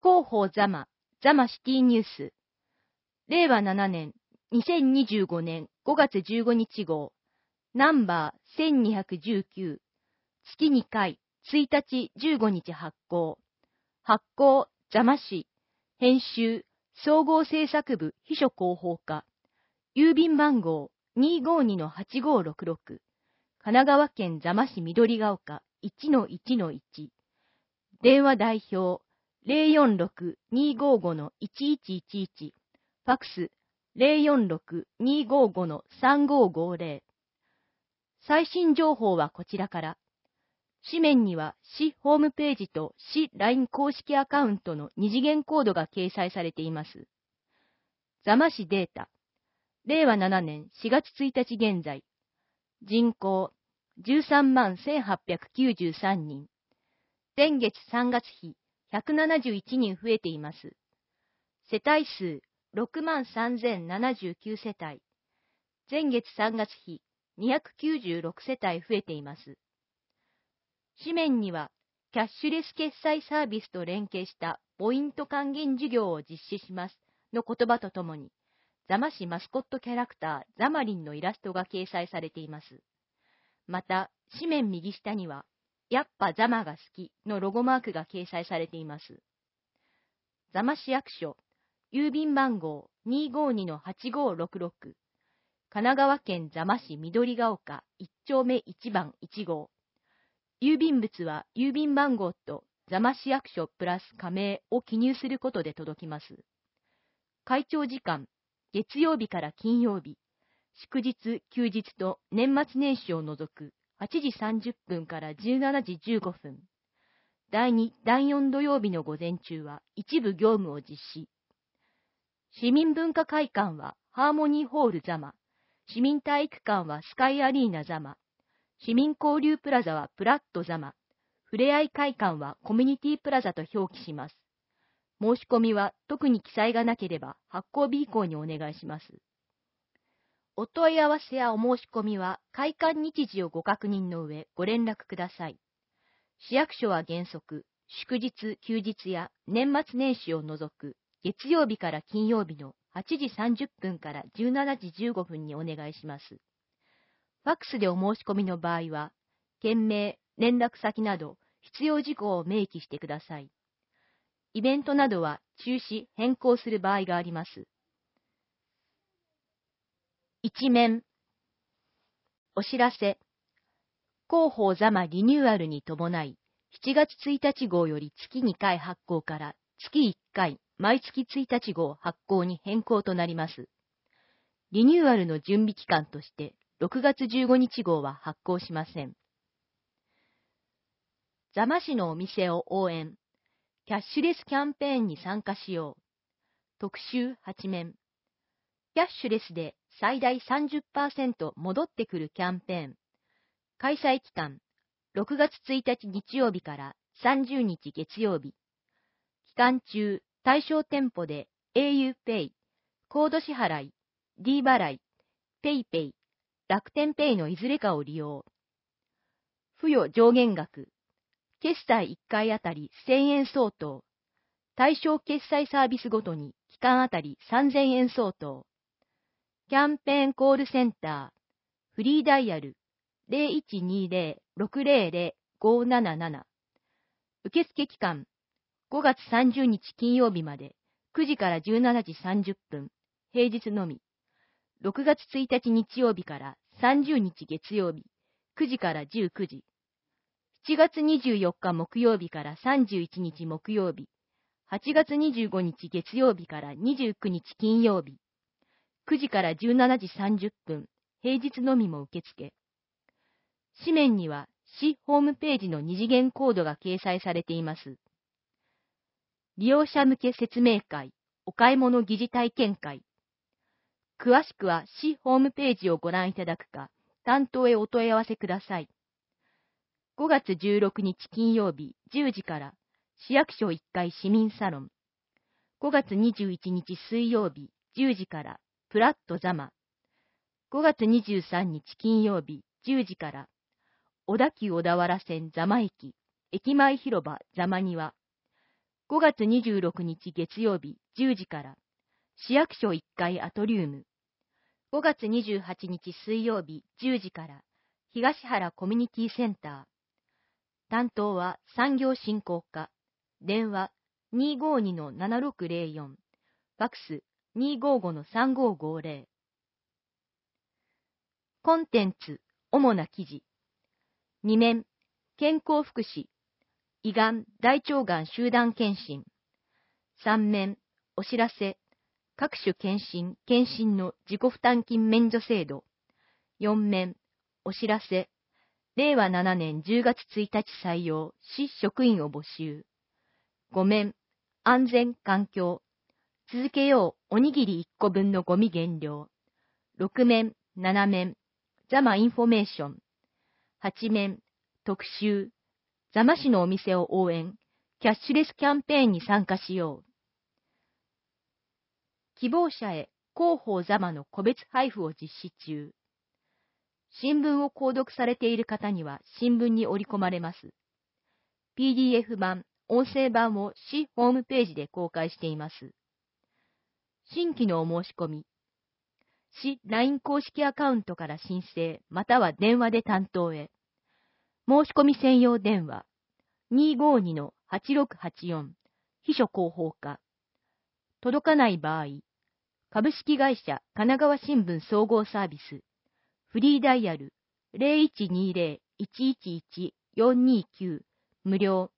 広報ザマシティニュース。令和7年、2025年5月15日号。ナンバー1219。月2回、1日15日発行。発行、ザマ市。編集、総合制作部秘書広報課。郵便番号 252-8566。神奈川県座間市緑ヶ丘 1-1-1。電話代表 046-255-1111。ファックス 046-255-3550。最新情報はこちらから。紙面には市ホームページと市 LINE 公式アカウントの二次元コードが掲載されています。座間市データ。令和7年4月1日現在。人口131893人。前月3月比171人増えています。世帯数63079世帯。前月3月比296世帯増えています。紙面には、キャッシュレス決済サービスと連携したポイント還元事業を実施しますの言葉とともに、座間市マスコットキャラクターザマリンのイラストが掲載されています。また、紙面右下には、やっぱザマが好きのロゴマークが掲載されています。座間市役所、郵便番号 252-8566。神奈川県座間市緑ヶ丘1丁目1番1号。郵便物は郵便番号と座間市役所プラス加盟を記入することで届きます。開庁時間、月曜日から金曜日、祝日、休日と年末年始を除く8時30分から17時15分。第2、第4土曜日の午前中は一部業務を実施。市民文化会館はハーモニーホール座間。市民体育館はスカイアリーナ座間。市民交流プラザはプラット座間。ふれあい会館はコミュニティプラザと表記します。申し込みは特に記載がなければ発行日以降にお願いします。お問い合わせやお申し込みは開館日時をご確認の上ご連絡ください。市役所は原則、祝日、休日や年末年始を除く月曜日から金曜日の8時30分から17時15分にお願いします。ファックスでお申し込みの場合は、件名、連絡先など必要事項を明記してください。イベントなどは中止・変更する場合があります。一面。お知らせ。広報座間リニューアルに伴い、7月1日号より月2回発行から月1回毎月1日号発行に変更となります。リニューアルの準備期間として6月15日号は発行しません。座間市のお店を応援。キャッシュレスキャンペーンに参加しよう。特集8面。キャッシュレスで最大 30% 戻ってくるキャンペーン。開催期間、6月1日日曜日から30日月曜日。期間中、対象店舗で auPay、コード支払い、D 払い、PayPay、楽天ペイのいずれかを利用。付与上限額。決済1回あたり1000円相当。対象決済サービスごとに期間あたり3000円相当。キャンペーンコールセンター。フリーダイヤル 0120-600-577。受付期間。5月30日金曜日まで9時から17時30分。平日のみ。6月1日日曜日から30日月曜日、9時から19時。7月24日木曜日から31日木曜日、8月25日月曜日から29日金曜日、9時から17時30分、平日のみも受付。紙面には市ホームページの二次元コードが掲載されています。利用者向け説明会、お買い物疑似体験会。詳しくは市ホームページをご覧いただくか、担当へお問い合わせください。5月16日金曜日10時から市役所1階市民サロン。5月21日水曜日10時からプラット座間。5月23日金曜日10時から小田急小田原線座間駅、駅前広場座間庭。 5月26日月曜日10時から、市役所1階アトリウム。5月28日水曜日10時から、東原コミュニティセンター。担当は産業振興課。電話 252-7604。ファックス 255-3550。コンテンツ、主な記事。2面、健康福祉、胃がん、大腸がん集団検診。3面、お知らせ、各種検診の自己負担金免除制度。4面、お知らせ、令和7年10月1日採用、市職員を募集。5面、安全環境。続けよう、おにぎり1個分のゴミ減量。6面、7面、ザマインフォメーション。8面、特集。座間市のお店を応援。キャッシュレスキャンペーンに参加しよう。希望者へ広報座間の個別配布を実施中。新聞を購読されている方には新聞に織り込まれます。PDF 版、音声版を市ホームページで公開しています。新規のお申し込み。市 LINE 公式アカウントから申請、または電話で担当へ。申し込み専用電話 252-8684 秘書広報課。届かない場合、株式会社神奈川新聞総合サービスフリーダイヤル 0120-111-429 無料